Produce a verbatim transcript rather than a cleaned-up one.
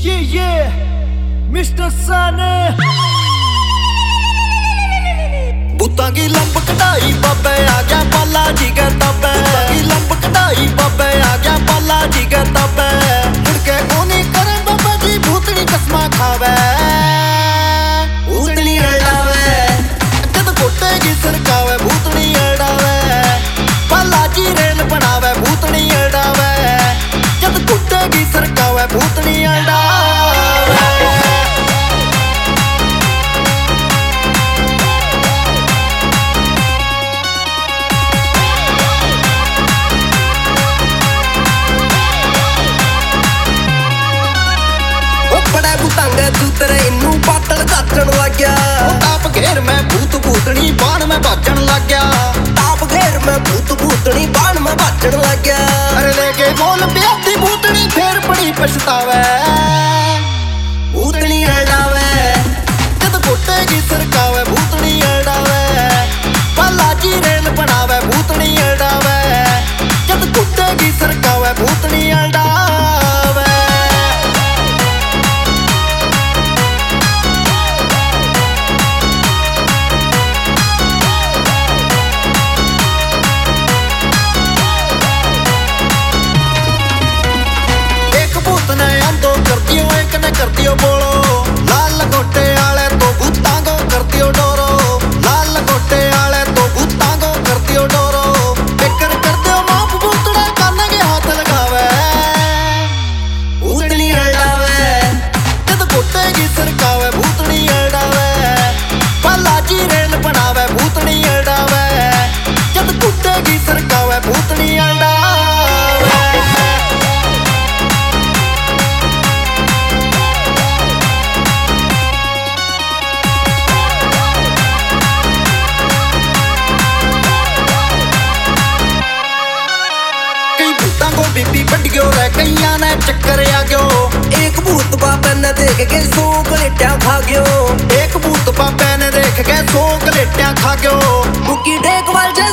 Yeah, yeah, mister साने बूतां की लंब कढ़ाई बाबे आ गया पाला जी के तबे। बूतां की लंब कढ़ाई बाबे आ गया पाला जी के तबे। मुड़के कोनी करे बाबा जी भूतनी कसमा खावे, भूतनी अड़ावे जद कोटेगी सरकावे, भूतनी अड़ावे पाला जी रेल बनावे, भूतनी अड़ावे जद कोटेगी सरकावे, भूतनी अड़ावे। दूतरे इनू पातल जाचन लग गया, ताप घेर में भूत भूतनी बाण में बाजन लग गया, ताप घेर में भूत भूतनी बाण में बाजन लग गया। अरे लेके बोल ब्याती भूतनी फिर बड़ी पछतावे, भूतनी अड़ावे जद कोटेगी सरकावे, भूतनी अड़ावे पाला जी रेल बनावे, भूतनी अड़ावे जद कोटेगी सरकावे, भूतनी अड़ावे। एक ने कर दियो बोलो लाल लंगोटे आले तो भूतां को कर दियो डोरो, लाल लंगोटे आले तो भूतां को कर दियो डोरो। बेकर कर दियो माप भूतड़े काने के हाथ लगावे, भूतनी अड़ावे जद कोटेगी सरकावे, भूतनी अड़ावे पाला जी रेल बनावे, भूतनी अड़ावे जद कोटेगी सरकावे, भूतनी अड़ावे। बीबी बढ़ियो रे कईया ने चक्कर आ गयो, एक भूत बाबे ने देख के सौ गलेटिया खा गयो, एक भूत बाबे ने देख के सौ गलेटिया खा गयो। मुकी डेक वाल